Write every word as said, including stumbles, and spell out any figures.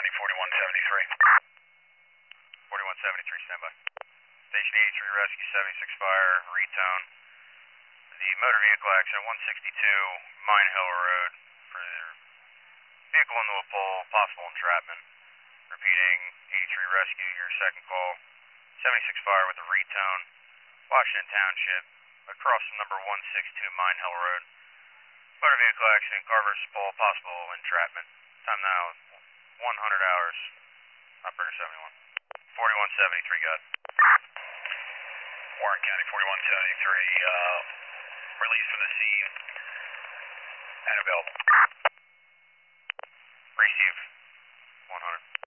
County, forty-one seventy-three. forty-one seventy-three, standby. Station eighty-three, Rescue seventy-six Fire, retone. The motor vehicle accident, one sixty-two Mine Hill Road, for vehicle into a pole, possible entrapment. Repeating, eighty-three Rescue, your second call. seventy-six Fire with a retone, Washington Township, across from number one sixty-two Mine Hill Road. Motor vehicle accident, car versus pole, possible entrapment. Time now, one hundred hours. Operator seventy-one. forty-one seventy-three, got it. Warren County, forty-one seventy-three, uh, released from the scene and available. Receive, one hundred.